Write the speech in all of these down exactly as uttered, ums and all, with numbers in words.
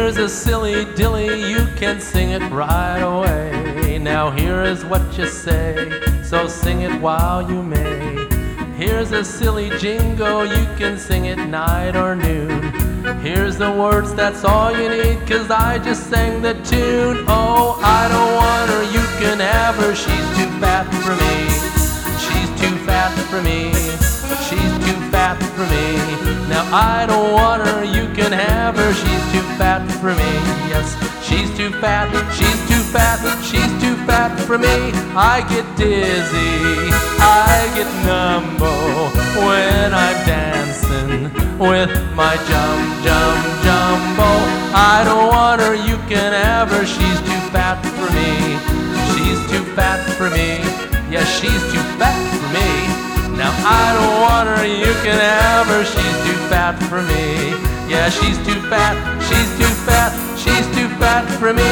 Here's a silly dilly, you can sing it right away. Now here is what you say, so sing it while you may. Here's a silly jingle, you can sing it night or noon. Here's the words, that's all you need, 'cause I just sang the tune. Oh, I don't want her, you can have her, she's too fat for me. She's too fat for me. She's too fat for me. Now I don't want her, you can have her, she's too fat for me. Yes, she's too fat, she's too fat, she's too fat for me. I get dizzy, I get numbo when I'm dancing with my jum jum jumbo. I don't want her, you can have her, she's too fat for me. She's too fat for me. Yes, she's too fat for me. Now I don't want her, you can have her, she's too fat for me. Yeah, she's too fat, she's too fat, she's too fat for me.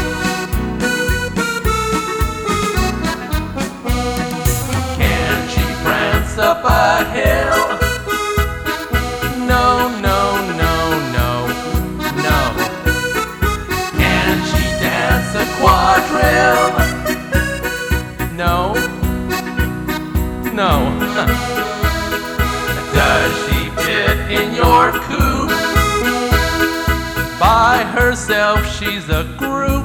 Can she prance up a hill? No, no, no, no, no. Can she dance a quadrille? No. No. Does she fit in your coupe? By herself she's a group.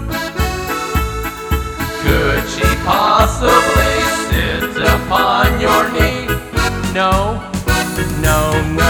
Could she possibly sit upon your knee? No, no, no.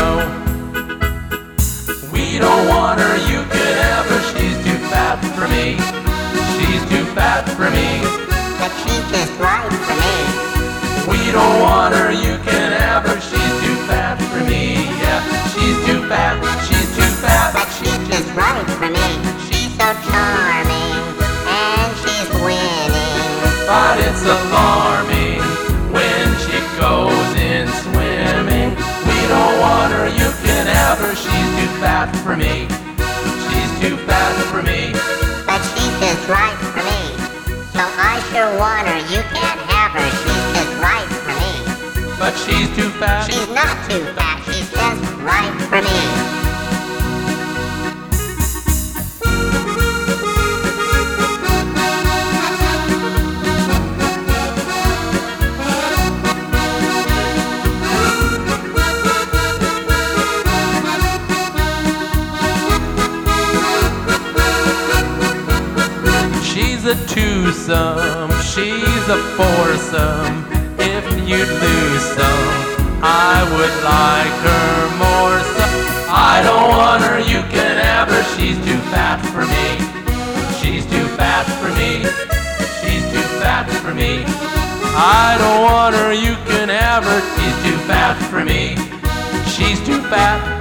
We don't want her, you can have her, she's too fat for me. She's too fat for me. But she's just right for me. We don't want her, you can have her, she's too fat for me. Yeah, she's too fat, she's too fat. But she's just right for me. She's so charming, and she's winning. But it's alarming when she goes in swimming. We don't want her, you can have her, she's too fat for me. She's too fat for me. But she's just right for me. So I sure want her, you can't have her, she's just right for me. But she's too fat. She's not too fat, she's just right for me. She's a twosome, she's a foursome. If you'd lose some, I would like her more so. I don't want her, you can have her, she's too fat for me. She's too fat for me. She's too fat for me. I don't want her, you can have her, she's too fat for me. She's too fat.